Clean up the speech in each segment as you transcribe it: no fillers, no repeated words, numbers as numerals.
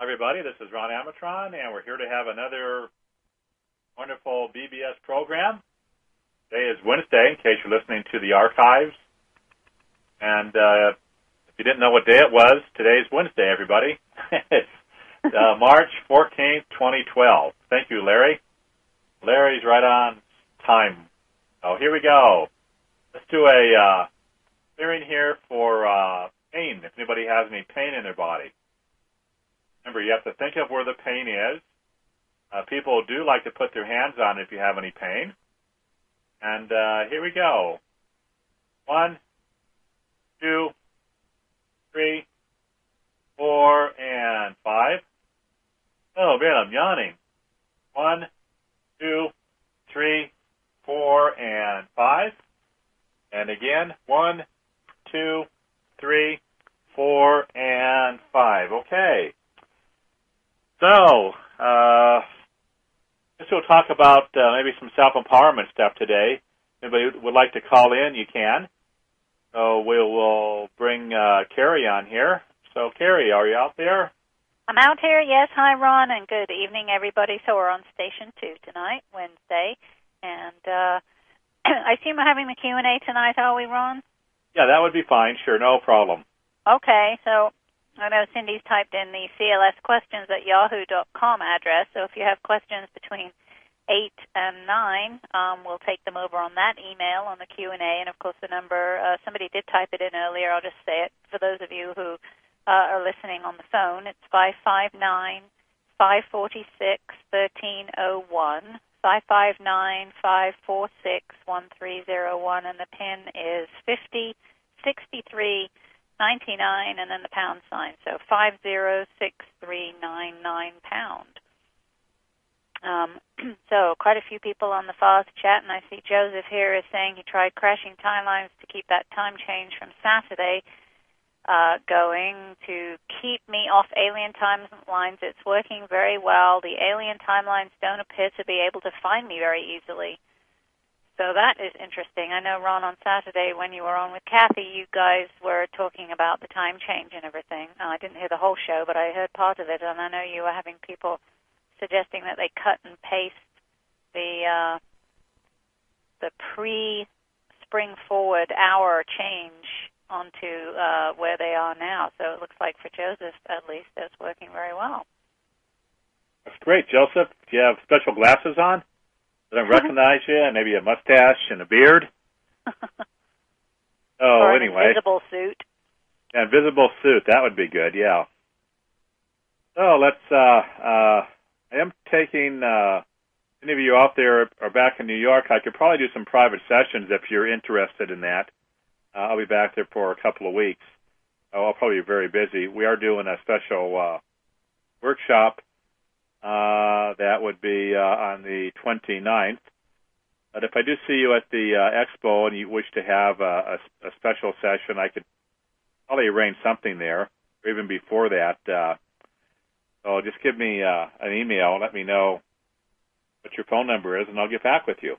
Everybody, this is Ron Amatron, and we're here to have another wonderful BBS program. Today is Wednesday, in case you're listening to the archives. And if you didn't know what day it was, today is Wednesday, everybody. It's March 14th, 2012. Thank you, Larry. Larry's right on time. So here we go. Let's do a clearing here for pain, if anybody has any pain in their body. Remember, you have to think of where the pain is. People do like to put their hands on it if you have any pain. And here we go. 1, 2, 3, 4, and 5. Oh, man, I'm yawning. 1, 2, 3, 4, and 5. And again, 1, 2, 3, 4, and 5. Okay. So, we'll talk about maybe some self-empowerment stuff today. If anybody would like to call in, you can. So we'll bring Carrie on here. So, Carrie, are you out there? I'm out here, yes. Hi, Ron, and good evening, everybody. So we're on Station 2 tonight, Wednesday. And I assume we're having the Q&A tonight, are we, Ron? Yeah, that would be fine. Sure, no problem. Okay, so I know Cindy's typed in the clsquestions@yahoo.com address, so if you have questions between 8 and 9, we'll take them over on that email on the Q&A. And, of course, the number, somebody did type it in earlier. I'll just say it for those of you who are listening on the phone. It's 559-546-1301, 559-546-1301, and the PIN is 506399, and then the pound sign, so 506399 pound. So quite a few people on the fast chat, and I see Joseph here is saying he tried crashing timelines to keep that time change from Saturday going to keep me off alien timelines. It's working very well. The alien timelines don't appear to be able to find me very easily. So that is interesting. I know, Ron, on Saturday when you were on with Kathy, you guys were talking about the time change and everything. I didn't hear the whole show, but I heard part of it, and I know you were having people suggesting that they cut and paste the pre-spring forward hour change onto where they are now. So it looks like for Joseph, at least, that's working very well. That's great. Joseph, do you have special glasses on? I don't recognize you, and maybe a mustache and a beard. Or an anyway. invisible suit. Yeah, invisible suit. That would be good, yeah. So let's, I am taking, any of you out there are back in New York, I could probably do some private sessions if you're interested in that. I'll be back there for a couple of weeks. I'll probably be very busy. We are doing a special workshop that would be on the 29th. But if I do see you at the expo and you wish to have a special session, I could probably arrange something there, or even before that. So just give me an email, let me know what your phone number is, and I'll get back with you.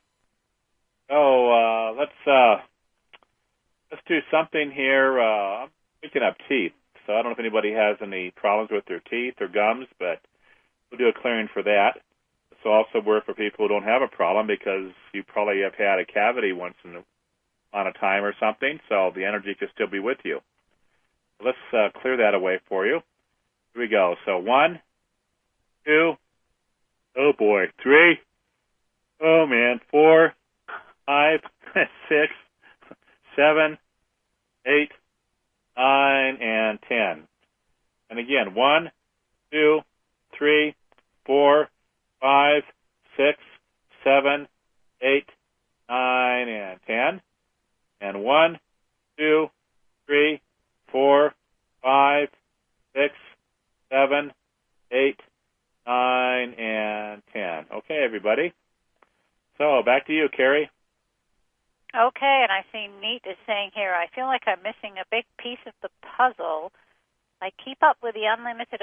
So let's do something here. I'm picking up teeth, so I don't know if anybody has any problems with their teeth or gums, but we'll do a clearing for that. This will also work for people who don't have a problem because you probably have had a cavity once on a time or something, so the energy could still be with you. Let's clear that away for you. Here we go. So 1, 2, oh boy, 3, oh man, 4, 5, 6, 7, 8, 9, and 10. And again, 1, 2, 3, 4, 5, 6, 7, 8, 9, and 10. And 1, 2, 3, 4, 5, 6, 7, 8, 9, and 10. Okay, everybody. So back to you, Carrie. Okay, and I see Neat is saying here, I feel like I'm missing a big piece of the puzzle. I keep up with the unlimited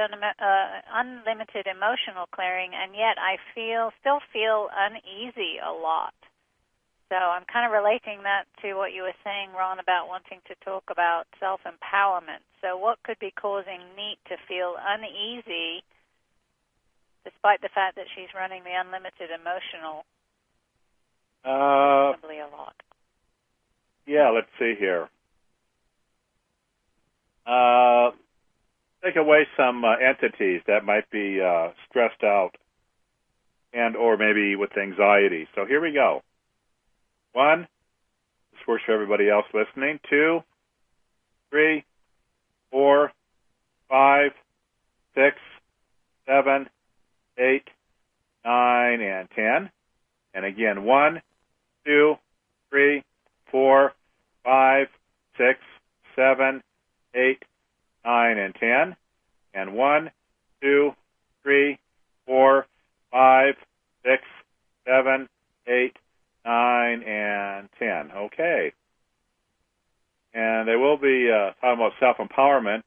emotional clearing, and yet I still feel uneasy a lot. So I'm kind of relating that to what you were saying, Ron, about wanting to talk about self-empowerment. So what could be causing Neat to feel uneasy despite the fact that she's running the unlimited emotional reasonably a lot? Yeah, let's see here. Take away some entities that might be stressed out and or maybe with anxiety. So here we go. 1, this works for everybody else listening. 2, 3, 4, 5, 6, 7, 8, 9, and 10. And again, 1, 2, 3, 4, 5, 6, 7, 8, 9, and 10. And 1, 2, 3, 4, 5, 6, 7, 8, 9, and 10. Okay. And they will be talking about self-empowerment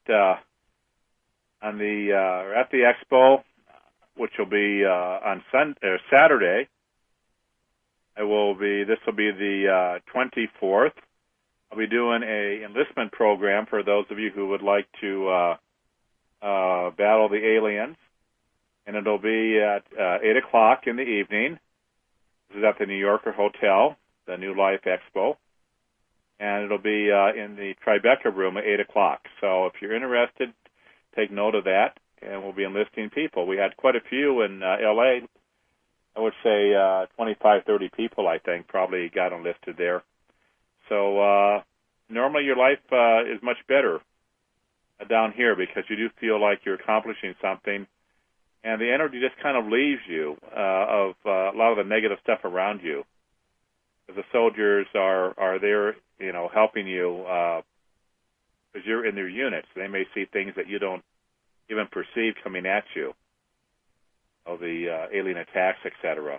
on the at the expo, which will be on Saturday. This will be the 24th. I'll be doing a enlistment program for those of you who would like to battle the aliens, and it'll be at 8 o'clock in the evening. This is at the New Yorker Hotel, the New Life Expo, and it'll be in the Tribeca room at 8 o'clock. So if you're interested, take note of that, and we'll be enlisting people. We had quite a few in L.A. I would say 25, 30 people, I think, probably got enlisted there. So normally your life is much better down here because you do feel like you're accomplishing something, and the energy just kind of leaves you of a lot of the negative stuff around you. The soldiers are there, helping you because you're in their units. They may see things that you don't even perceive coming at you, of the alien attacks, etc.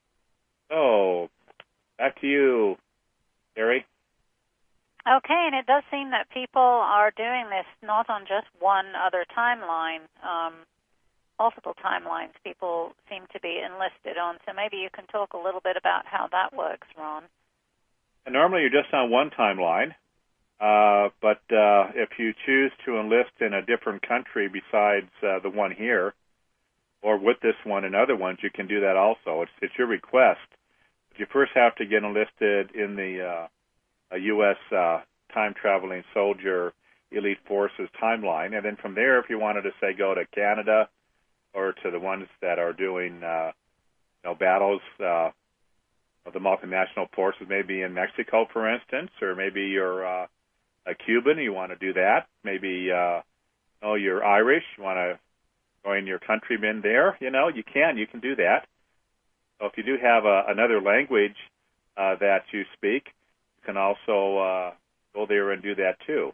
So, back to you, Terry. Okay, and it does seem that people are doing this not on just one other timeline, multiple timelines people seem to be enlisted on. So maybe you can talk a little bit about how that works, Ron. And normally you're just on one timeline, but if you choose to enlist in a different country besides the one here, or with this one and other ones, you can do that also. It's your request. But you first have to get enlisted in the U.S. time-traveling soldier elite forces timeline, and then from there, if you wanted to, say, go to Canada or to the ones that are doing battles of the multinational forces, maybe in Mexico, for instance, or maybe you're a Cuban, you want to do that. Maybe you're Irish, you want to join your countrymen there. You can do that. So if you do have another language that you speak, you can also go there and do that too.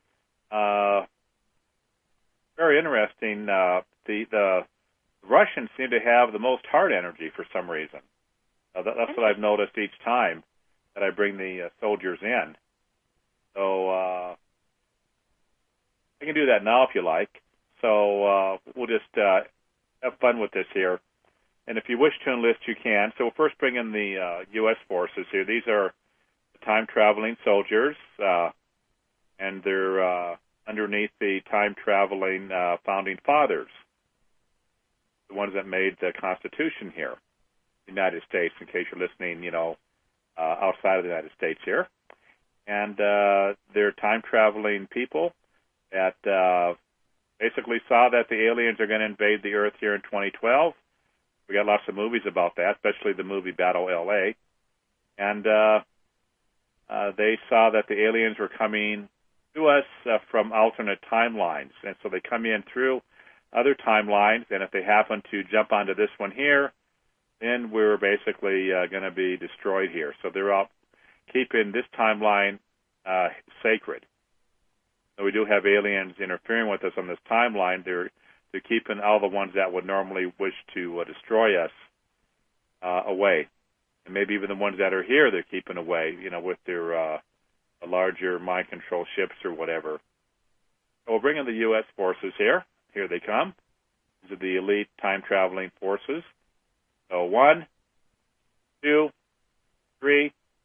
Very interesting. The Russians seem to have the most heart energy for some reason. That's what I've noticed each time that I bring the soldiers in. So I can do that now if you like. So we'll just have fun with this here. And if you wish to enlist, you can. So we'll first bring in the U.S. forces here. These are the time-traveling soldiers, and they're underneath the time-traveling founding fathers, the ones that made the Constitution here, the United States, in case you're listening, outside of the United States here. And they're time-traveling people that basically saw that the aliens are going to invade the Earth here in 2012. We got lots of movies about that, especially the movie Battle L.A. And they saw that the aliens were coming to us from alternate timelines. And so they come in through other timelines, and if they happen to jump onto this one here, then we're basically going to be destroyed here. So they're all keeping this timeline sacred. So we do have aliens interfering with us on this timeline. They're keeping all the ones that would normally wish to destroy us away. And maybe even the ones that are here they're keeping away, with their larger mind control ships or whatever. So we'll bring in the U.S. forces here. Here they come. These are the elite time-traveling forces. So 1, 2, 3,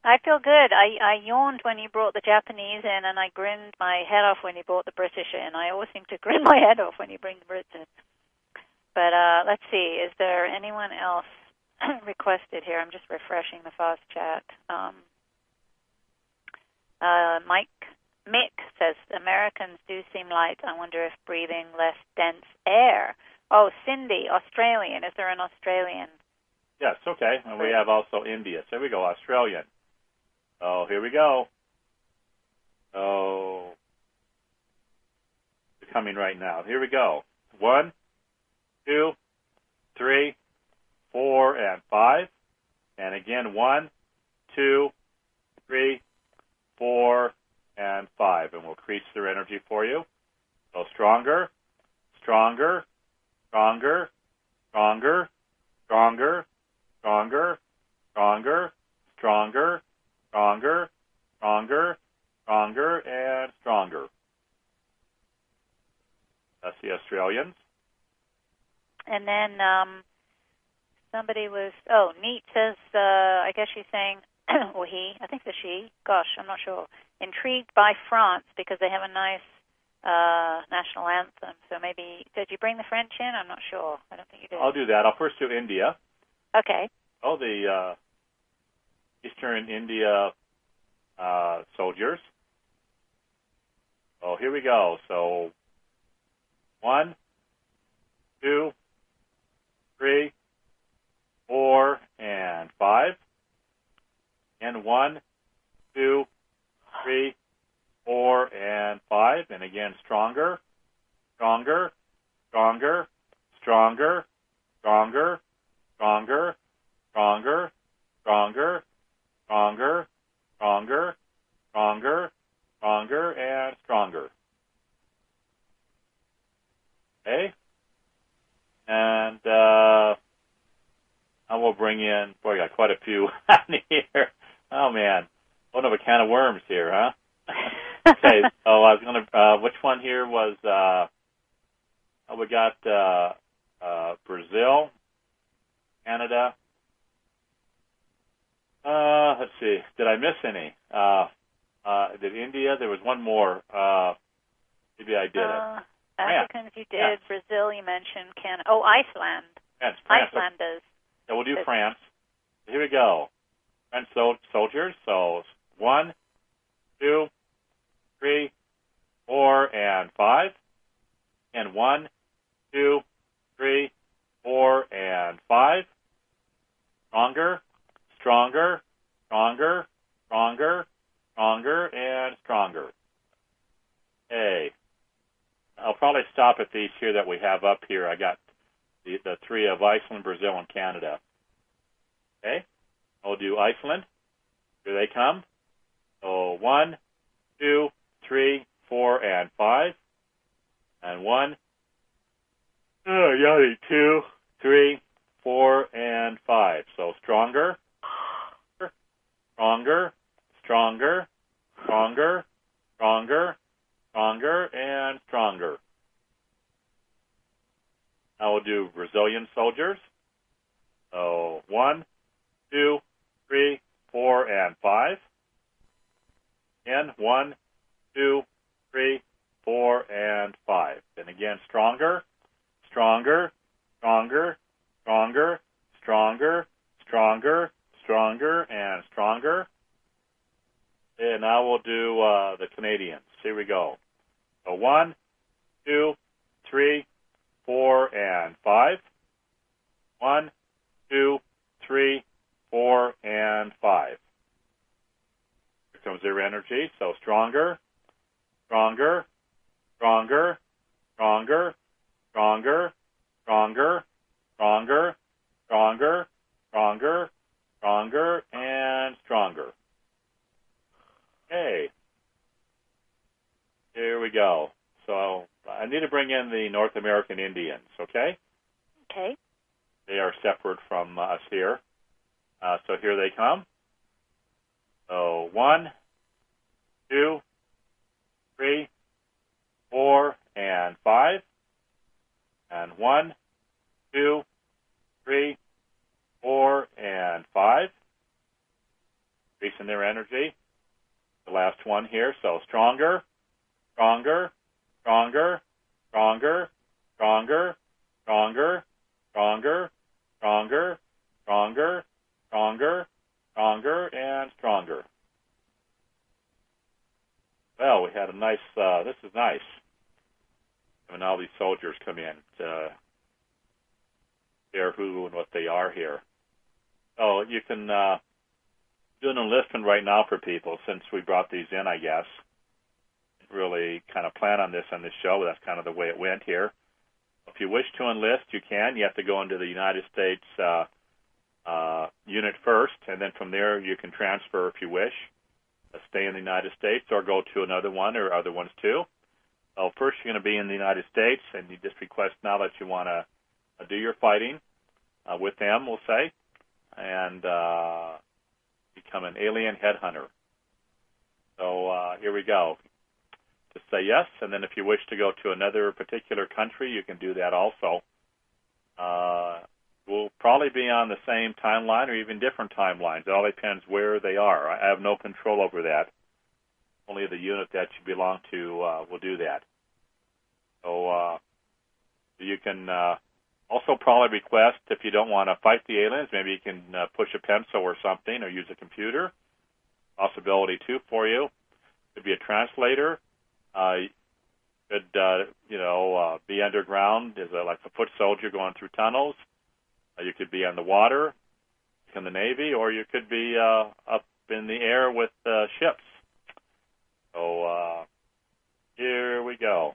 I feel good. I yawned when you brought the Japanese in, and I grinned my head off when you brought the British in. I always seem to grin my head off when you bring the Brits in. But let's see. Is there anyone else requested here? I'm just refreshing the fast chat. Mick says, Americans do seem light. I wonder if breathing less dense air. Oh, Cindy, Australian. Is there an Australian? Yes, okay. And we have also India. So here we go, Australian. Oh, here we go. Oh, it's coming right now. Here we go. 1, 2, 3, 4, and 5. And again, 1, 2, 3, 4, and 5. And we'll increase their energy for you. So stronger, stronger, stronger, stronger, stronger, stronger, stronger, stronger, stronger, stronger, stronger, and stronger. That's the Australians. And then somebody was, Neat says, I guess she's saying, or he, I think it's a she, gosh, I'm not sure, intrigued by France because they have a nice national anthem. So maybe, did you bring the French in? I'm not sure. I don't think you did. I'll do that. I'll first do India. Okay. Oh, the Eastern India soldiers. Oh, here we go. So 1, 2, 3, 4, and 5. And 1, 2, 3, 4, and 5. And again, stronger, stronger, stronger, stronger, stronger, stronger, stronger, stronger, stronger, stronger, stronger, stronger, and stronger. Okay? And I will bring in, boy, I got quite a few on here. Oh, man. One of a can of worms here, huh? Okay, so I was going to, which one here was, we got Brazil, Canada. Let's see. Did I miss any? Did India? There was one more. Maybe I did it. Africans you did. Yes. Brazil you mentioned. Iceland. France. Iceland does. Yeah, we'll do France. Here we go. French soldiers. So 1, 2, 3, 4, and 5. And 1, 2, 3, 4, and 5. Stronger, stronger, stronger, stronger, stronger, and stronger. Okay. I'll probably stop at these here that we have up here. I got the 3 of Iceland, Brazil, and Canada. Okay? I'll do Iceland. Here they come. So 1, 2, 3, 4, and 5. And 1, 2, 3, 4, and 5. So stronger, stronger, stronger, stronger, stronger, stronger, and stronger. I will do Brazilian soldiers. So 1, 2, 3, 4, and 5. And 1, 2, 3, 4, and 5. And again, stronger, stronger, stronger, stronger, stronger, stronger, stronger, and stronger. And now we'll do the Canadians. Here we go. So 1, 2, 3, 4, and 5. 1, 2, 3, 4, and 5. Here comes their energy. So stronger, stronger, stronger, stronger, stronger, stronger, stronger, stronger, stronger, stronger, and stronger. Okay. Here we go. So I need to bring in the North American Indians, okay? Okay. They are separate from us here. So here they come. So 1, 2, 3, 4, and 5. And 1, 2, 3, 4, and 5. increasing their energy. The last one here. So stronger, stronger, stronger, stronger, stronger, stronger, stronger, stronger, stronger, stronger, stronger, and stronger. Well, we had a nice, this is nice. When all these soldiers come in to share who and what they are here. So you can do an enlistment right now for people since we brought these in, I guess. Really kind of plan on this show, but that's kind of the way it went here. If you wish to enlist, you can. You have to go into the United States unit first, and then from there you can transfer if you wish. Stay in the United States or go to another one or other ones too. So first you're going to be in the United States, and you just request now that you want to do your fighting with them, we'll say, and become an alien headhunter. So here we go. Just say yes, and then if you wish to go to another particular country, you can do that also. We'll probably be on the same timeline or even different timelines. It all depends where they are. I have no control over that. Only the unit that you belong to will do that. So you can also probably request, if you don't want to fight the aliens, maybe you can push a pencil or something or use a computer. Possibility, too, for you. Could be a translator. Could, be underground as like a foot soldier going through tunnels. You could be on the water, in the Navy, or you could be up in the air with ships. So here we go.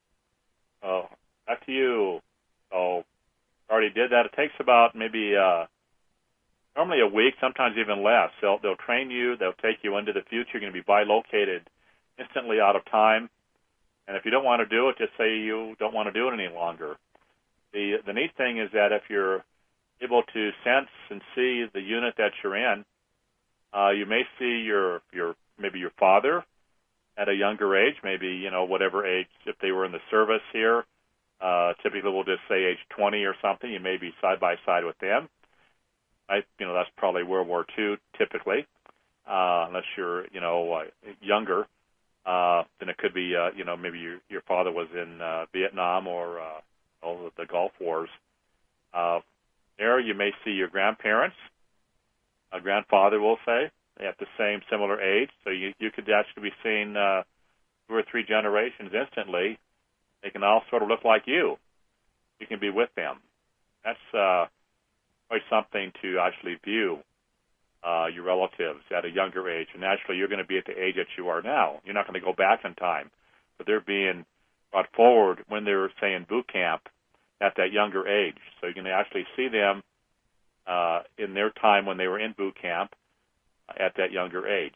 Back to you. So already did that. It takes about maybe normally a week, sometimes even less. They'll train you. They'll take you into the future. You're going to be bilocated instantly out of time. And if you don't want to do it, just say you don't want to do it any longer. The neat thing is that if you're able to sense and see the unit that you're in, you may see maybe your father at a younger age, maybe, whatever age, if they were in the service here, typically we'll just say age 20 or something, you may be side by side with them. That's probably World War II typically, unless you're, younger. Then it could be, maybe your father was in Vietnam or the Gulf Wars. There you may see your grandparents, a grandfather, we'll say, at the same similar age. So you could actually be seeing 2 or 3 generations instantly. They can all sort of look like you. You can be with them. That's quite something to actually view your relatives at a younger age. And naturally, you're going to be at the age that you are now. You're not going to go back in time. But they're being brought forward when they were, say, in boot camp at that younger age. So you can actually see them in their time when they were in boot camp at that younger age.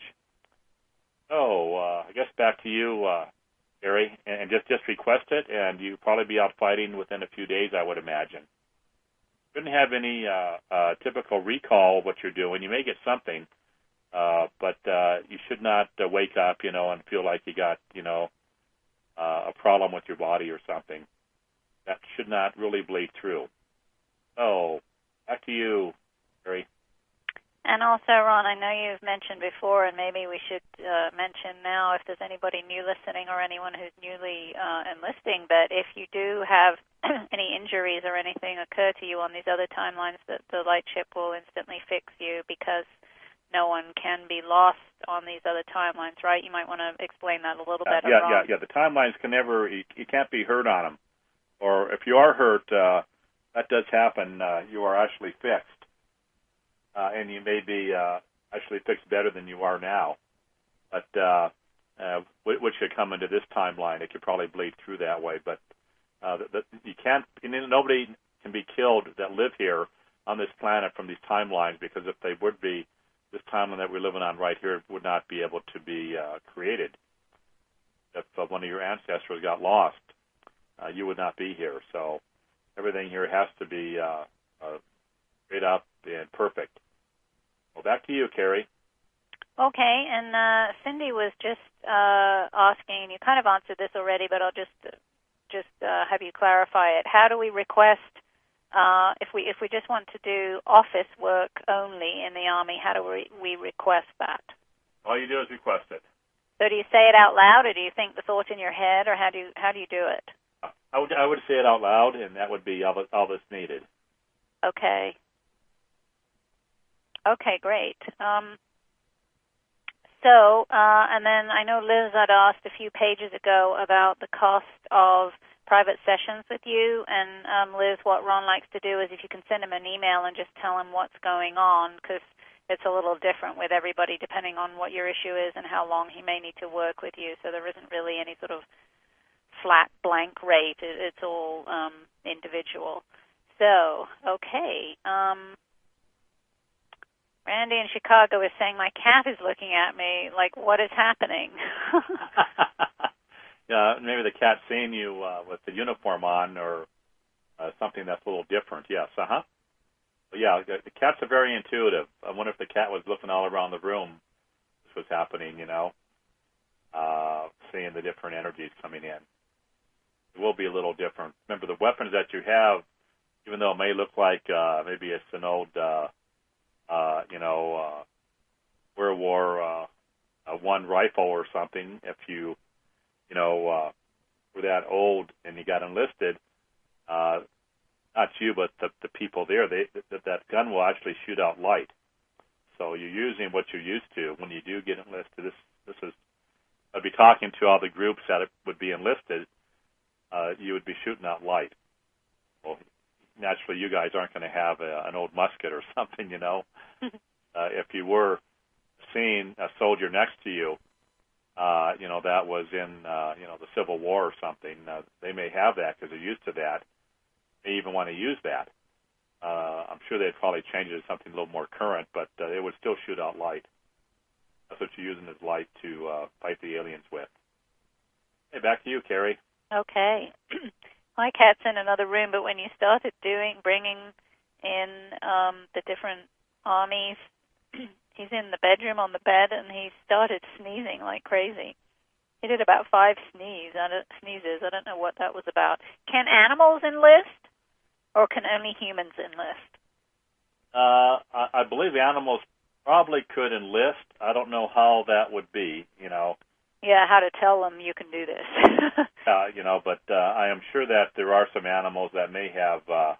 So I guess back to you, Gary, and just request it, and you'll probably be out fighting within a few days, I would imagine. Shouldn't have any typical recall of what you're doing. You may get something, but you should not wake up, and feel like you got, a problem with your body or something. That should not really bleed through. So, back to you, Gary. And also, Ron, I know you've mentioned before, and maybe we should mention now if there's anybody new listening or anyone who's newly enlisting, but if you do have any injuries or anything occur to you on these other timelines, that the light ship will instantly fix you because no one can be lost on these other timelines, right? You might want to explain that a little better, Ron. Yeah. The timelines can never, you can't be hurt on them. Or if you are hurt, that does happen, you are actually fixed. And you may be actually fixed better than you are now. But which could come into this timeline. It could probably bleed through that way. But you can't, nobody can be killed that live here on this planet from these timelines, because if they would be, this timeline that we're living on right here would not be able to be created. If one of your ancestors got lost, you would not be here. So everything here has to be straight up and perfect. Well, back to you, Carrie. Okay, and Cindy was just asking, you kind of answered this already, but I'll just have you clarify it. How do we request if we just want to do office work only in the Army, how do we request that? All you do is request it. So do you say it out loud, or do you think the thought in your head, or how do you do it? I would say it out loud, and that would be all that's needed. Okay. Okay, great. And then I know Liz had asked a few pages ago about the cost of private sessions with you, and Liz, what Ron likes to do is if you can send him an email and just tell him what's going on, because it's a little different with everybody depending on what your issue is and how long he may need to work with you, so there isn't really any sort of flat blank rate. It's all individual. So, okay. Randy in Chicago is saying, my cat is looking at me like, what is happening? Yeah, maybe the cat's seeing you with the uniform on or something that's a little different. Yes, But yeah, the cats are very intuitive. I wonder if the cat was looking all around the room. This was happening, seeing the different energies coming in. It will be a little different. Remember, the weapons that you have, even though it may look like maybe it's an old World War I rifle or something. If you, were that old and you got enlisted, not you, but the people there, that gun will actually shoot out light. So you're using what you're used to when you do get enlisted. This is, I'd be talking to all the groups that would be enlisted. You would be shooting out light. Well, naturally, you guys aren't going to have an old musket or something, If you were seeing a soldier next to you, that was in, the Civil War or something, they may have that because they're used to that. They even want to use that. I'm sure they'd probably change it to something a little more current, but it would still shoot out light. That's what you're using as light to fight the aliens with. Hey, back to you, Carrie. Okay. My cat's in another room, but when you started bringing in the different armies, he's in the bedroom on the bed, and he started sneezing like crazy. He did about 5 sneezes. I don't know what that was about. Can animals enlist, or can only humans enlist? I believe animals probably could enlist. I don't know how that would be, Yeah, how to tell them you can do this. But I am sure that there are some animals that may have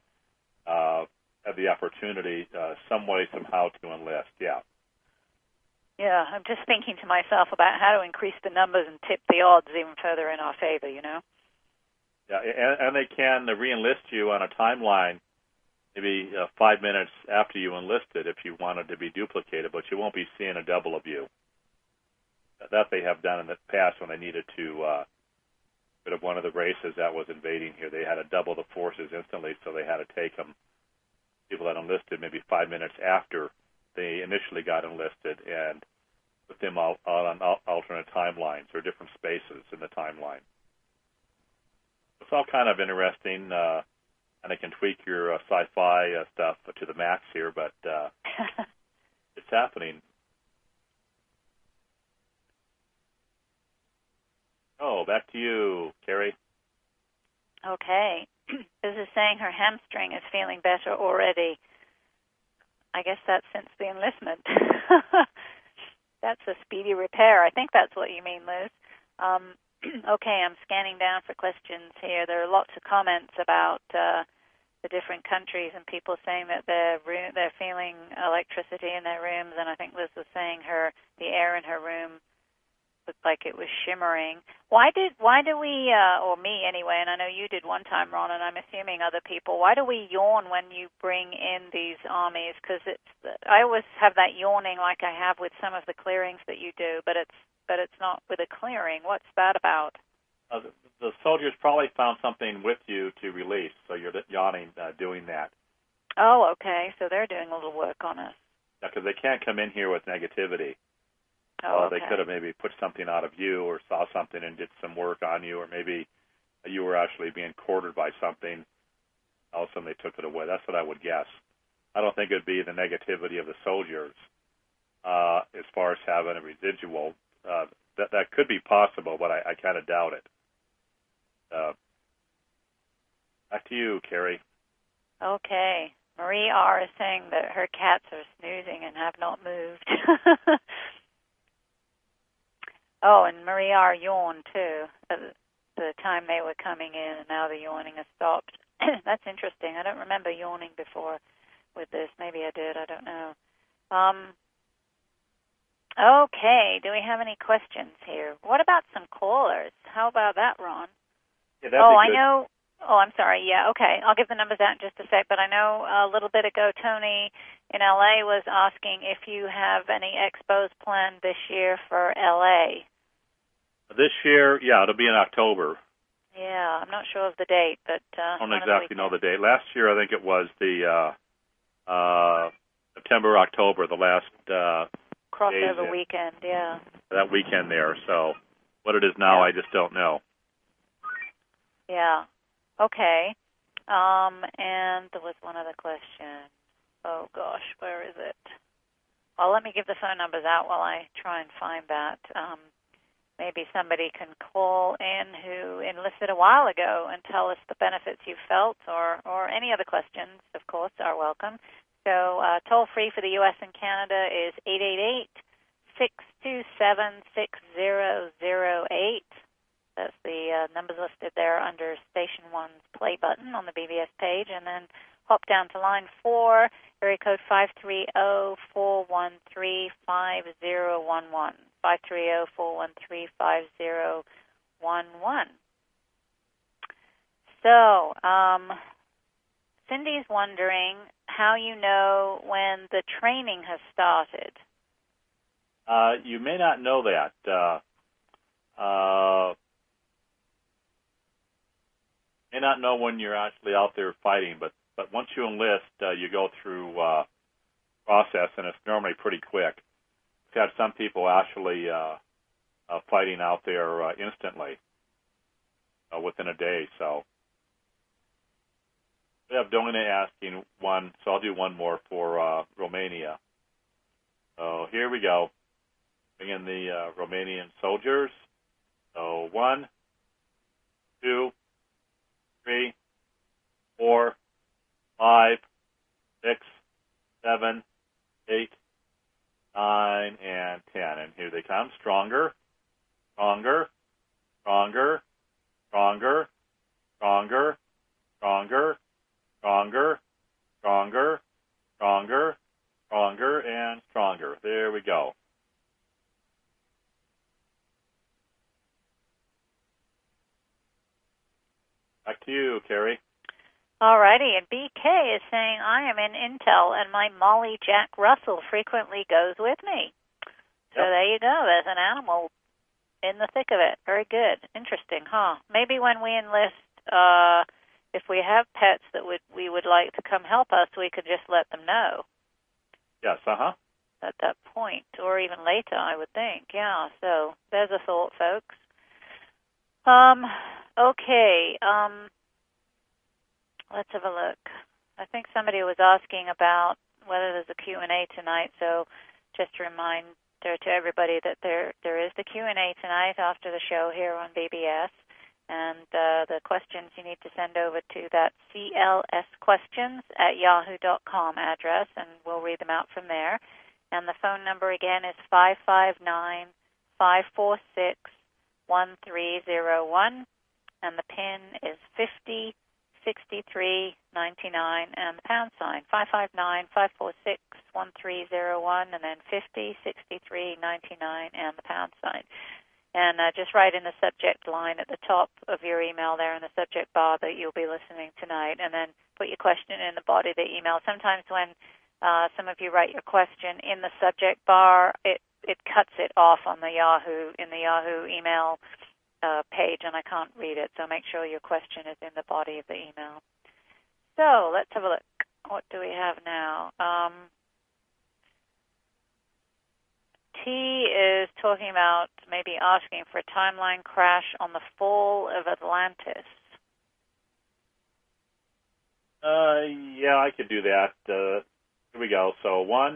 the opportunity some way, somehow to enlist, yeah. Yeah, I'm just thinking to myself about how to increase the numbers and tip the odds even further in our favor, Yeah, and they can re-enlist you on a timeline maybe 5 minutes after you enlisted if you wanted to be duplicated, but you won't be seeing a double of you. That they have done in the past when they needed to rid of one of the races that was invading here. They had to double the forces instantly, so they had to take them, people that enlisted maybe 5 minutes after they initially got enlisted, and put them all on alternate timelines or different spaces in the timeline. It's all kind of interesting, and it can tweak your sci-fi stuff to the max here, but it's happening. Oh, back to you, Carrie. Okay. This is saying her hamstring is feeling better already. I guess that's since the enlistment. That's a speedy repair. I think that's what you mean, Liz. Okay, I'm scanning down for questions here. There are lots of comments about the different countries and people saying that they're feeling electricity in their rooms, and I think Liz was saying the air in her room looked like it was shimmering. Why do we, or me anyway, and I know you did one time, Ron, and I'm assuming other people, why do we yawn when you bring in these armies? Because I always have that yawning like I have with some of the clearings that you do, but it's not with a clearing. What's that about? The soldiers probably found something with you to release, so you're yawning doing that. Oh, okay, so they're doing a little work on us. Yeah, because they can't come in here with negativity. Oh, okay. They could have maybe put something out of you or saw something and did some work on you, or maybe you were actually being quartered by something. All of a sudden they took it away. That's what I would guess. I don't think it would be the negativity of the soldiers as far as having a residual. That could be possible, but I kind of doubt it. Back to you, Carrie. Okay. Marie R. is saying that her cats are snoozing and have not moved. Oh, and Marie R. yawned, too, at the time they were coming in, and now the yawning has stopped. That's interesting. I don't remember yawning before with this. Maybe I did. I don't know. Okay. Do we have any questions here? What about some callers? How about that, Ron? Yeah, that'd be good. I know. Oh, I'm sorry. Yeah, okay. I'll give the numbers out in just a sec. But I know a little bit ago, Tony in L.A. was asking if you have any expos planned this year for L.A. This year, yeah, it'll be in October. Yeah, I'm not sure of the date, but I don't exactly know the date. Last year, I think it was the September, October, the last crossover weekend. Yeah, that weekend there. So what it is now, I just don't know. Yeah. Okay. And there was one other question. Oh gosh, where is it? Well, let me give the phone numbers out while I try and find that. Maybe somebody can call in who enlisted a while ago and tell us the benefits you felt, or any other questions, of course, are welcome. So toll-free for the U.S. and Canada is 888-627-6008. That's the numbers listed there under Station 1's play button on the BBS page. And then hop down to line 4, area code 530-413-5011. 530-413-5011. So, Cindy's wondering how you know when the training has started. You may not know that. May not know when you're actually out there fighting, but once you enlist, you go through process, and it's normally pretty quick. We've had some people actually fighting out there instantly within a day. So we have Dona asking one, so I'll do one more for Romania. So here we go. Bring in the Romanian soldiers. So 1, 2, 3, 4, 5, 6, 7, 8, 9, and 10. And here they come. Stronger, stronger, stronger, stronger, stronger, stronger, stronger, stronger, stronger, stronger, and stronger. There we go. Back to you, Carrie. All righty, and BK is saying, I am in Intel, and my Molly Jack Russell frequently goes with me. So There you go. There's an animal in the thick of it. Very good. Interesting, huh? Maybe when we enlist, if we have pets that we would like to come help us, we could just let them know. Yes, At that point, or even later, I would think. Yeah, so there's a thought, folks. Okay, let's have a look. I think somebody was asking about whether there's a Q&A tonight, so just a reminder to everybody that there is the Q&A tonight after the show here on BBS, and the questions you need to send over to that clsquestions@yahoo.com address, and we'll read them out from there. And the phone number again is 559-546-1301, and the PIN is 506399 and the pound sign 559-546-1301, and then 506399 and the pound sign. And just write in the subject line at the top of your email there in the subject bar that you'll be listening tonight, and then put your question in the body of the email. Sometimes when some of you write your question in the subject bar, it cuts it off on the Yahoo email page, and I can't read it. So make sure your question is in the body of the email. So let's have a look. What do we have now? T is talking about maybe asking for a timeline crash on the fall of Atlantis. Yeah, I could do that. Here we go. So 1,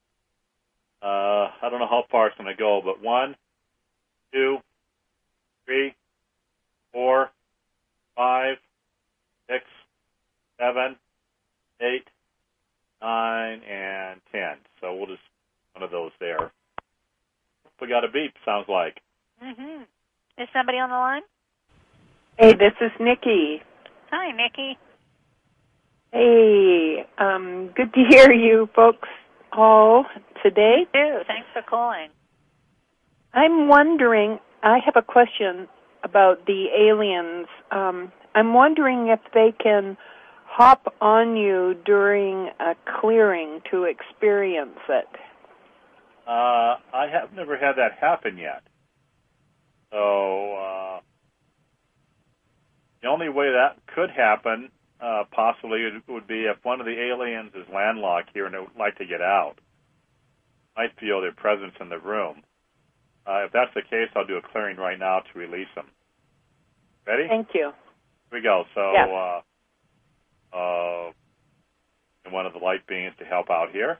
I don't know how far it's going to go, but 1, 2, 3, 4, 5, 6, 7, 8, 9, and 10. So we'll just one of those there. We got a beep, sounds like. Mm-hmm. Is somebody on the line? Hey, this is Nikki. Hi, Nikki. Hey, good to hear you folks all today. You too. Thanks for calling. I'm wondering, I have a question about the aliens. I'm wondering if they can hop on you during a clearing to experience it. I have never had that happen yet. So the only way that could happen, possibly, would be if one of the aliens is landlocked here and they would like to get out. Might feel their presence in the room. If that's the case, I'll do a clearing right now to release them. Ready? Thank you. Here we go. So, yeah. And one of the light beings to help out here.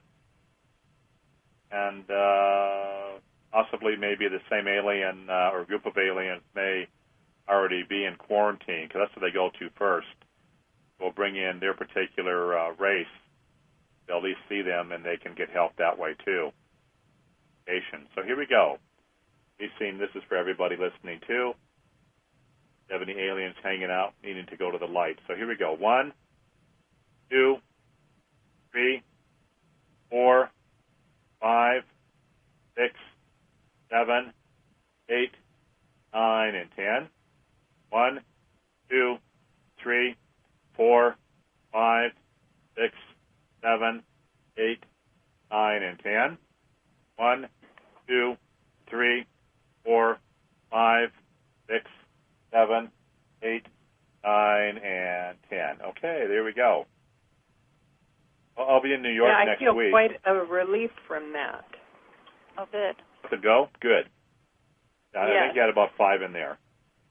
And possibly maybe the same alien or group of aliens may already be in quarantine, because that's where they go to first. We'll bring in their particular race. They'll at least see them, and they can get help that way, too. So here we go. We've seen this is for everybody listening, too. Do you have any aliens hanging out, needing to go to the light? So here we go. 1, 2, 3, 4, 5, 6, 7, 8, 9, and 10. 1, 2, 3, 4, 5, 6, 7, 8, 9, and 10. 1, 2, 3, 4, 5, 6, 7, 8, 9, and 10. Okay, there we go. I'll be in New York next week. I feel quite a relief from that. Oh, good. To go? Good. I think you had about 5 in there.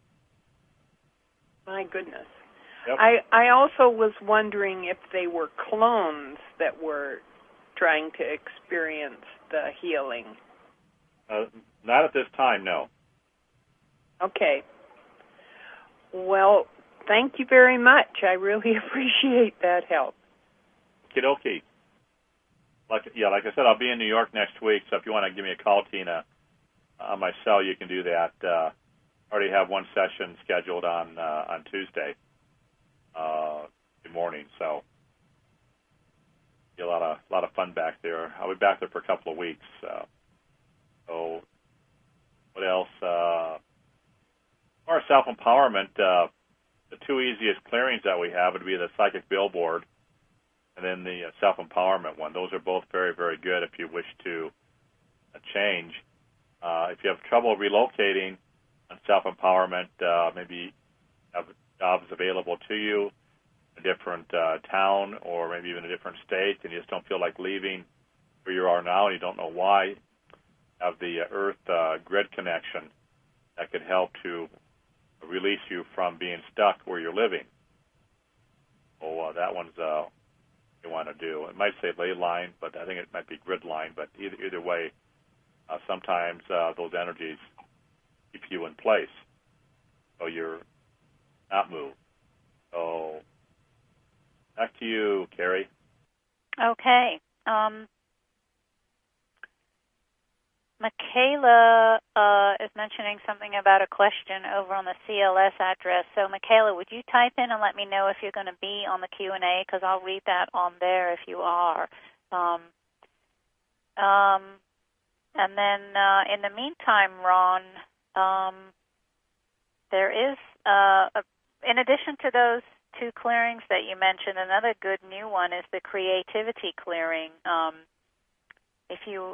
My goodness. Yep. I also was wondering if they were clones that were trying to experience the healing. Not at this time, no. Okay. Well, thank you very much. I really appreciate that help. Okie-dokie. Like I said, I'll be in New York next week, so if you want to give me a call, Tina, on my cell, you can do that. I already have one session scheduled on Tuesday morning, so be a lot of fun back there. I'll be back there for a couple of weeks. So what else? Our self-empowerment, the 2 easiest clearings that we have would be the psychic billboard and then the self-empowerment one. Those are both very, very good if you wish to change. If you have trouble relocating on self-empowerment, maybe have jobs available to you, a different town or maybe even a different state, and you just don't feel like leaving where you are now and you don't know why, have the Earth grid connection that could help to release you from being stuck where you're living. So that one's you want to do. It might say ley line, but I think it might be grid line, but either way, sometimes those energies keep you in place, so you're not moved. So back to you, Carrie. Okay. Michaela is mentioning something about a question over on the CLS address. So, Michaela, would you type in and let me know if you're going to be on the Q&A, because I'll read that on there if you are. And then in the meantime, Ron, there is, in addition to those 2 clearings that you mentioned, another good new one is the creativity clearing. If you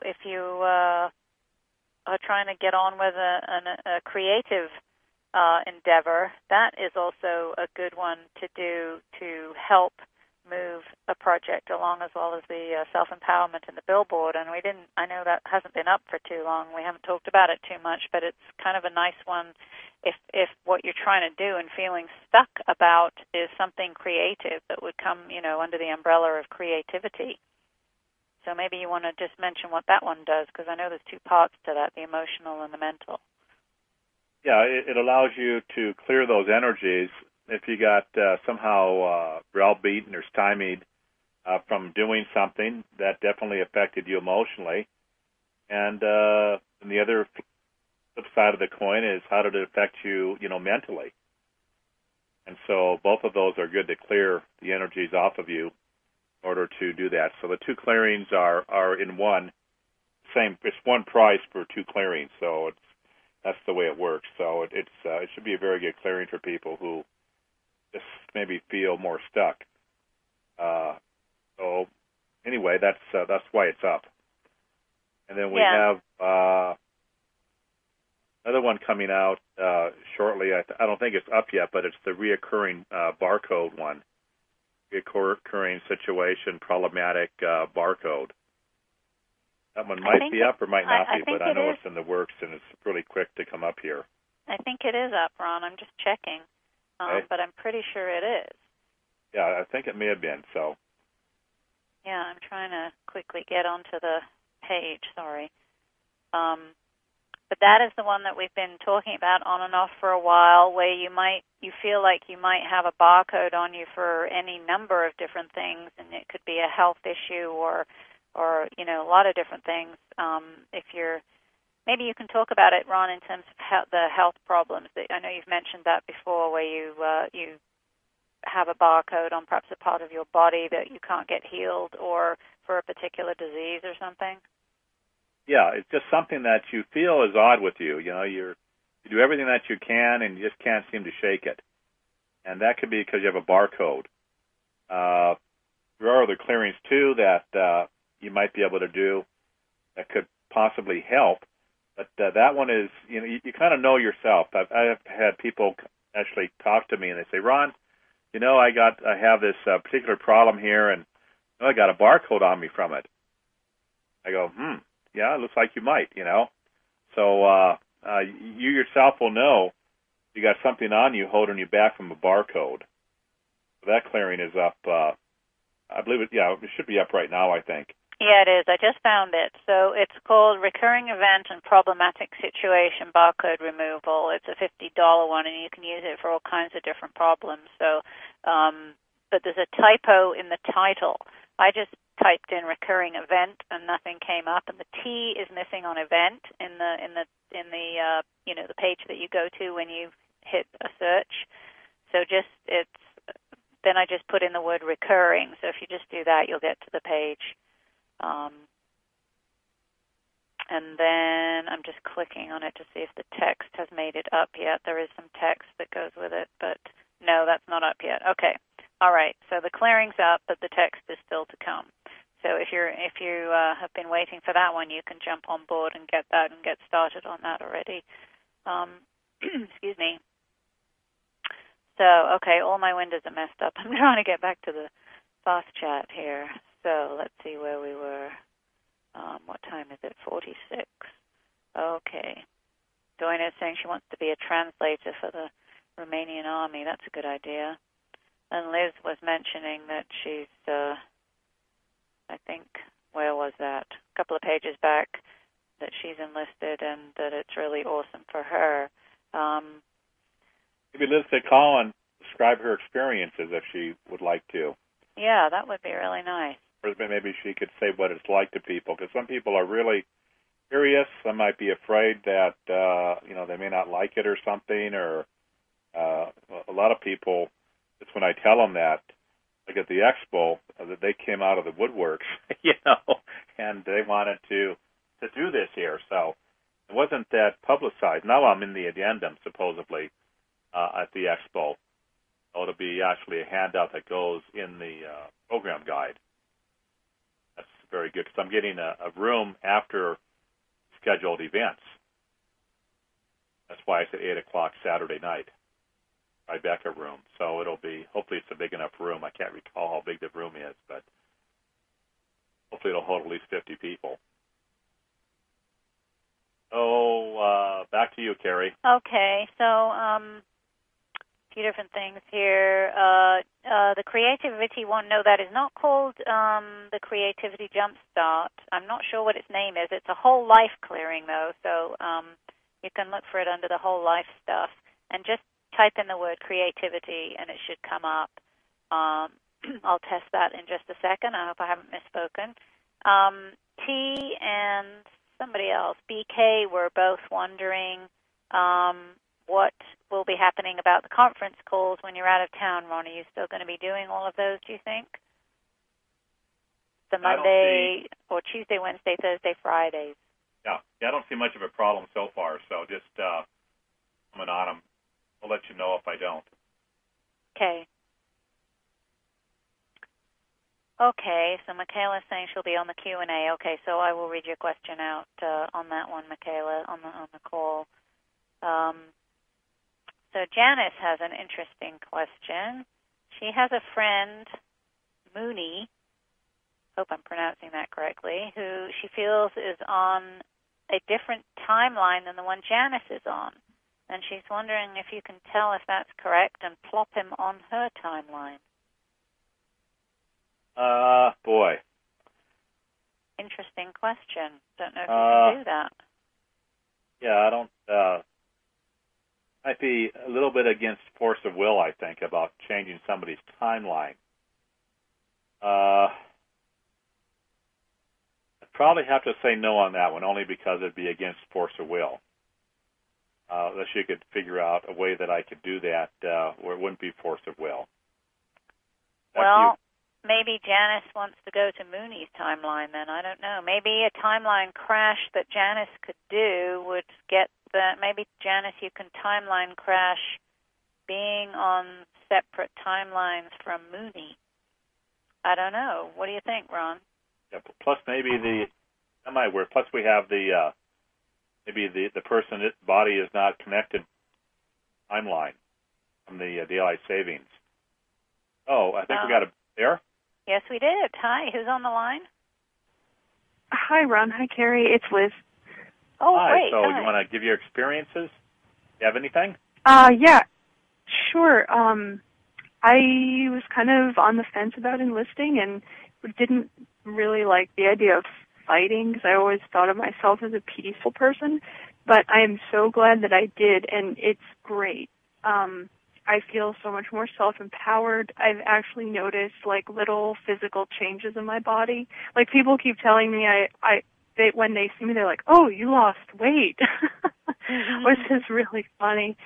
are trying to get on with a creative endeavor, that is also a good one to do to help move a project along, as well as the self-empowerment and the billboard. And I know that hasn't been up for too long. We haven't talked about it too much, but it's kind of a nice one if what you're trying to do and feeling stuck about is something creative that would come, under the umbrella of creativity. So maybe you want to just mention what that one does, because I know there's 2 parts to that, the emotional and the mental. Yeah, it allows you to clear those energies. If you got somehow browbeaten or stymied from doing something that definitely affected you emotionally. And the other flip side of the coin is how did it affect you, mentally. And so both of those are good to clear the energies off of you in order to do that. So the two clearings are in one. It's one price for two clearings, so that's the way it works. So it should be a very good clearing for people who just maybe feel more stuck. So anyway, that's why it's up. And then we have another one coming out shortly. I don't think it's up yet, but it's the reoccurring barcode one. Reoccurring situation, problematic barcode. That one might be up or might not be, but I know it's in the works, and it's really quick to come up here. I think it is up, Ron. I'm just checking, but I'm pretty sure it is. Yeah, I think it may have been, so. Yeah, I'm trying to quickly get onto the page, sorry. But that is the one that we've been talking about on and off for a while, where you feel like you might have a barcode on you for any number of different things, and it could be a health issue or a lot of different things. Maybe you can talk about it, Ron, in terms of the health problems. I know you've mentioned that before, where you have a barcode on perhaps a part of your body that you can't get healed, or for a particular disease or something. Yeah, it's just something that you feel is odd with you. You do everything that you can, and you just can't seem to shake it. And that could be because you have a barcode. There are other clearings too that you might be able to do that could possibly help. But that one is, you kind of know yourself. I've had people actually talk to me, and they say, Ron, I have this particular problem here, and I got a barcode on me from it. I go, yeah, it looks like you might, So you yourself will know you got something on you holding you back from a barcode. So that clearing is up. I believe it should be up right now, I think. Yeah, it is. I just found it. So it's called Recurring Event and Problematic Situation Barcode Removal. It's a $50 one, and you can use it for all kinds of different problems. So, but there's a typo in the title. I just typed in recurring event, and nothing came up, and the T is missing on event in the the page that you go to when you hit a search. So then I just put in the word recurring. So if you just do that, you'll get to the page. And then I'm just clicking on it to see if the text has made it up yet. There is some text that goes with it, but no, that's not up yet. Okay. All right. So the clearing's up, but the text is still to come. So if you have been waiting for that one, you can jump on board and get that and get started on that already. Excuse me. So, okay, all my windows are messed up. I'm trying to get back to the fast chat here. So let's see where we were. What time is it? 46. Okay. Doina is saying she wants to be a translator for the Romanian army. That's a good idea. And Liz was mentioning that she's, I think, where was that? A couple of pages back, that she's enlisted and that it's really awesome for her. Maybe Liz could call and describe her experiences if she would like to. Yeah, that would be really nice. Or maybe she could say what it's like to people, because some people are really curious. Some might be afraid that they may not like it or something. Or a lot of people, it's when I tell them that, like at the expo, that they came out of the woodworks, and they wanted to do this here. So it wasn't that publicized. Now I'm in the addendum, supposedly, at the expo. It'll be actually a handout that goes in the program guide. That's very good, because I'm getting a room after scheduled events. That's why I said 8 o'clock Saturday night, Tribeca room. So it'll be, hopefully it's a big enough room. I can't recall how big the room is, but hopefully it'll hold at least 50 people. So back to you, Carrie. Okay, so few different things here. The creativity one, no, that is not called the Creativity Jumpstart. I'm not sure what its name is. It's a whole life clearing, though, so you can look for it under the whole life stuff. And just type in the word creativity, and it should come up. I'll test that in just a second. I hope I haven't misspoken. T and somebody else, BK, were both wondering what will be happening about the conference calls when you're out of town, Ron. Are you still going to be doing all of those, do you think? The Monday or Tuesday, Wednesday, Thursday, Fridays. Yeah, I don't see much of a problem so far, so just coming on them. I'll let you know if I don't. Okay. Okay, so Michaela's saying she'll be on the Q&A. Okay, so I will read your question out on that one, Michaela, on the call. So Janice has an interesting question. She has a friend, Mooney, hope I'm pronouncing that correctly, who she feels is on a different timeline than the one Janice is on. And she's wondering if you can tell if that's correct and plop him on her timeline. Boy. Interesting question. Don't know if you can do that. Yeah, I don't, might be a little bit against force of will, I think, about changing somebody's timeline. I'd probably have to say no on that one, only because it'd be against force of will. Unless you could figure out a way that I could do that where it wouldn't be force of will. Well, maybe Janice wants to go to Mooney's timeline then. I don't know. Maybe a timeline crash that Janice could do would get that. Maybe, Janice, you can timeline crash being on separate timelines from Mooney. I don't know. What do you think, Ron? Yeah, plus maybe that might work. Plus we have maybe the person's body is not connected timeline from the daylight savings. Oh, I think we got a there. Yes, we did. Hi, who's on the line? Hi, Ron. Hi, Carrie. It's Liz. Oh, hi. great. So hi. you want to give your experiences? You have anything? Yeah, sure. I was kind of on the fence about enlisting and didn't really like the idea of fighting because I always thought of myself as a peaceful person, but I am so glad that I did, and it's great. I feel so much more self-empowered. I've actually noticed, like, little physical changes in my body. Like, people keep telling me when they see me, they're like, oh, you lost weight, which is really funny.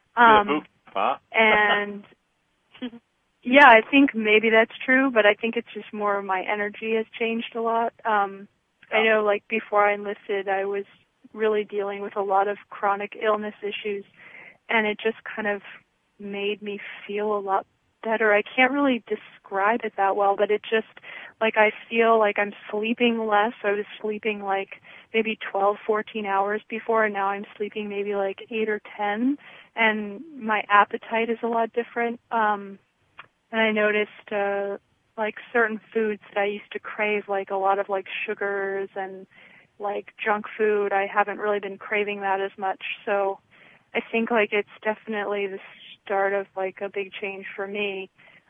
And, yeah, I think maybe that's true, but I think it's just more my energy has changed a lot. I know, like, before I enlisted, I was really dealing with a lot of chronic illness issues, and it just kind of made me feel a lot better. I can't really describe it that well, but it just, like, I feel like I'm sleeping less. I was sleeping, like, maybe 12, 14 hours before, and now I'm sleeping maybe, like, 8 or 10, and my appetite is a lot different. And I noticed, like, certain foods that I used to crave, like a lot of, like, sugars and, like, junk food. I haven't really been craving that as much. So I think, like, it's definitely the start of, like, a big change for me.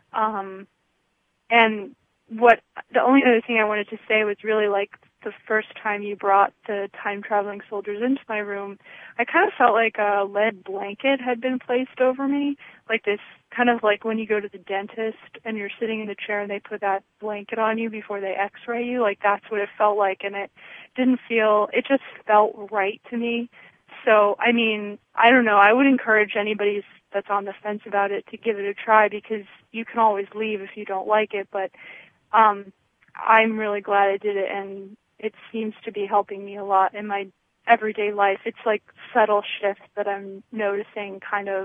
And the only other thing I wanted to say was really, like, the first time you brought the time-traveling soldiers into my room, I kind of felt like a lead blanket had been placed over me, like this kind of like when you go to the dentist and you're sitting in the chair and they put that blanket on you before they x-ray you, like that's what it felt like, and it just felt right to me. So, I mean, I don't know, I would encourage anybody that's on the fence about it to give it a try because you can always leave if you don't like it, but I'm really glad I did it, and it seems to be helping me a lot in my everyday life. It's like subtle shifts that I'm noticing kind of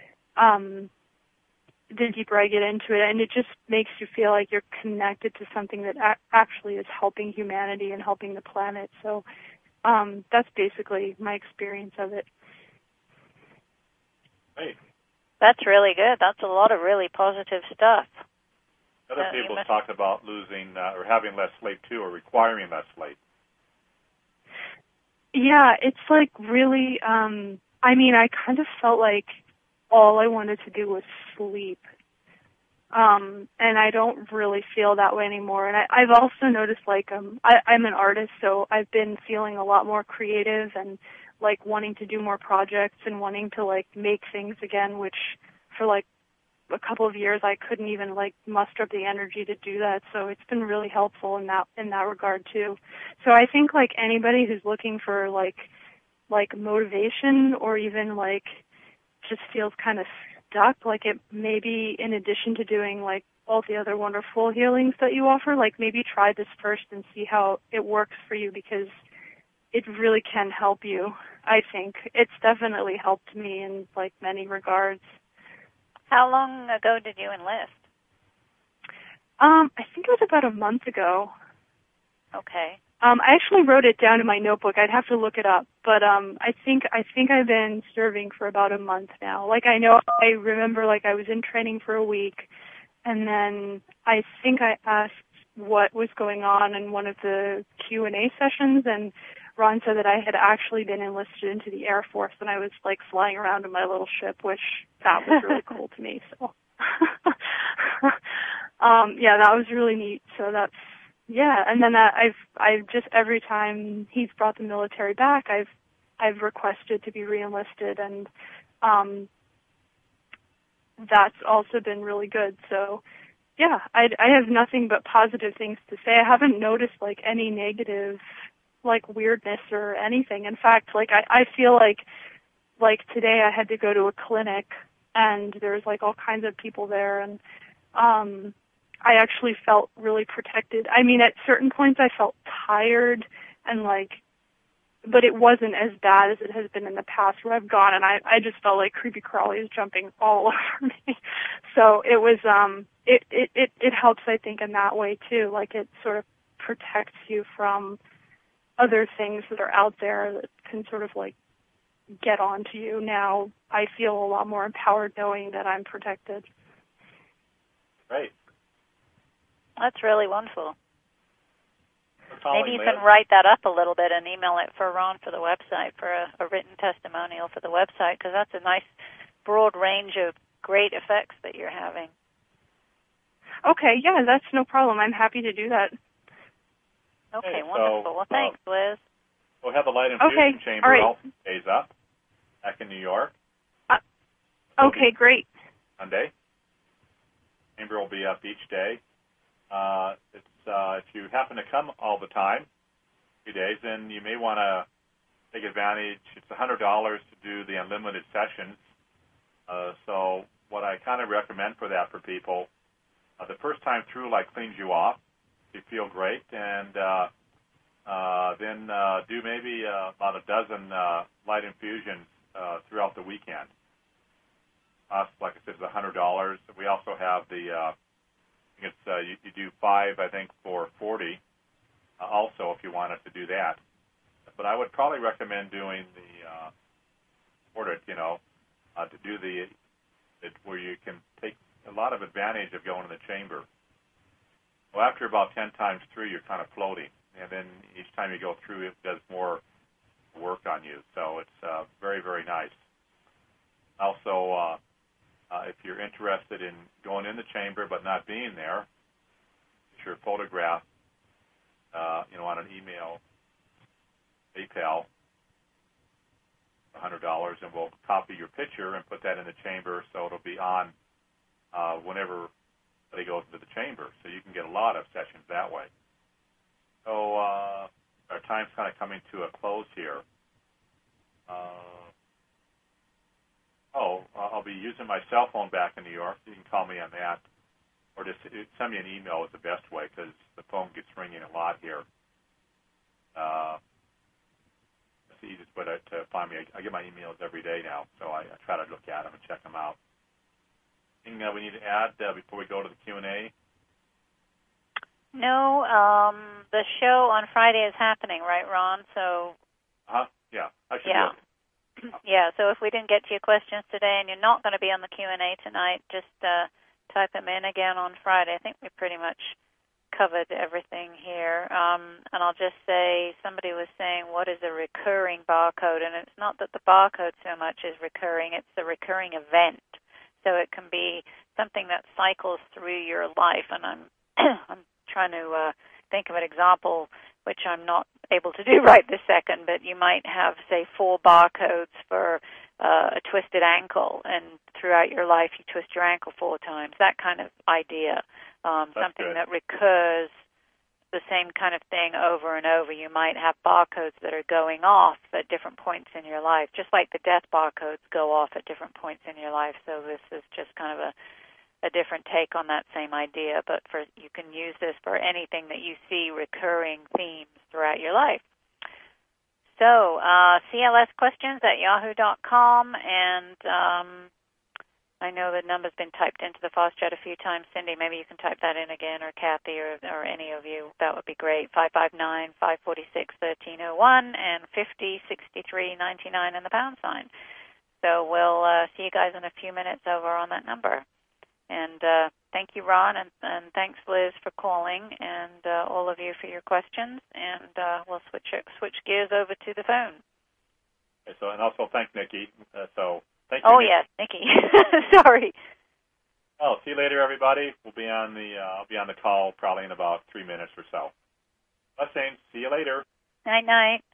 the deeper I get into it, and it just makes you feel like you're connected to something that actually is helping humanity and helping the planet. So that's basically my experience of it. Hey. That's really good. That's a lot of really positive stuff. Other people talk about losing or having less sleep, too, or requiring less sleep. Yeah, it's like really, I mean, I kind of felt like all I wanted to do was sleep. And I don't really feel that way anymore. And I've also noticed, like, I'm an artist, so I've been feeling a lot more creative and, like, wanting to do more projects and wanting to, like, make things again, which for, like, a couple of years I couldn't even like muster up the energy to do that. So it's been really helpful in that regard too. So I think like anybody who's looking for like motivation or even like just feels kind of stuck, like it maybe in addition to doing like all the other wonderful healings that you offer, like maybe try this first and see how it works for you, because it really can help you. I think it's definitely helped me in like many regards. How long ago did you enlist? I think it was about a month ago. Okay. I actually wrote it down in my notebook. I'd have to look it up, but I think I've been serving for about a month now. Like I remember like I was in training for a week, and then I think I asked what was going on in one of the Q&A sessions, and Ron said that I had actually been enlisted into the Air Force, and I was like flying around in my little ship, which that was really cool to me. So, yeah, that was really neat. So that's, yeah. And then I've just, every time he's brought the military back, I've requested to be re-enlisted, and that's also been really good. So, yeah, I have nothing but positive things to say. I haven't noticed like any negative like weirdness or anything. In fact, like I feel like today I had to go to a clinic and there's like all kinds of people there, and I actually felt really protected. I mean, at certain points I felt tired and like, but it wasn't as bad as it has been in the past where I've gone and I just felt like creepy crawlies jumping all over me. So it was it helps, I think, in that way too. Like it sort of protects you from other things that are out there that can sort of like get onto you. Now I feel a lot more empowered knowing that I'm protected. Great. That's really wonderful. Maybe you Liz. can write that up a little bit and email it for Ron for the website, for a written testimonial for the website, because that's a nice broad range of great effects that you're having. Okay, yeah, that's no problem. I'm happy to do that. Okay, wonderful. Well, thanks, Liz. We'll have the Light Infusion Chamber all days up back in New York. Okay, great. Sunday. Chamber will be up each day. If you happen to come all the time, 2 days, then you may want to take advantage. It's $100 to do the unlimited sessions. So what I kind of recommend for that for people, the first time through, like, cleans you off. You feel great, and then do maybe about a dozen light infusions throughout the weekend. Like I said, it's $100. We also have the you do 5, I think, for $40. Also, if you wanted to do that, but I would probably recommend doing to do where you can take a lot of advantage of going to the chamber. Well, after about 10 times through, you're kind of floating, and then each time you go through, it does more work on you. So it's very, very nice. Also, if you're interested in going in the chamber but not being there, get your photograph, on an email, PayPal, $100, and we'll copy your picture and put that in the chamber, so it'll be on whenever they go to the chamber, so you can get a lot of sessions that way. So our time's kind of coming to a close here. I'll be using my cell phone back in New York. You can call me on that, or just send me an email is the best way, because the phone gets ringing a lot here. It's the easiest way to find me. I get my emails every day now, so I try to look at them and check them out. Anything we need to add before we go to the Q&A? No, the show on Friday is happening, right, Ron? So. Yeah, I should be able to. Yeah, so if we didn't get to your questions today and you're not going to be on the Q&A tonight, just type them in again on Friday. I think we pretty much covered everything here. And I'll just say, somebody was saying, what is a recurring barcode? And it's not that the barcode so much is recurring, it's the recurring event. So it can be something that cycles through your life. And I'm trying to think of an example, which I'm not able to do right this second, but you might have, say, 4 barcodes for a twisted ankle, and throughout your life you twist your ankle 4 times, that kind of idea. Something good. that recurs the same kind of thing over and over. You might have barcodes that are going off at different points in your life, just like the death barcodes go off at different points in your life. So this is just kind of a different take on that same idea, but you can use this for anything that you see recurring themes throughout your life. So, clsquestions@yahoo.com, and I know the number's been typed into the Fast Chat a few times. Cindy, maybe you can type that in again, or Kathy, or any of you. That would be great. 559-546-1301 and 5063-99 and the pound sign. So we'll see you guys in a few minutes over on that number. And thank you, Ron, and thanks, Liz, for calling, and all of you for your questions. And we'll switch gears over to the phone. Okay, so, and also thank Nikki. Thank you. Oh, Nikki. yes, Nikki. Sorry. Oh, see you later, everybody. We'll be on the I'll be on the call probably in about 3 minutes or so. Blessings. See you later. Night, night.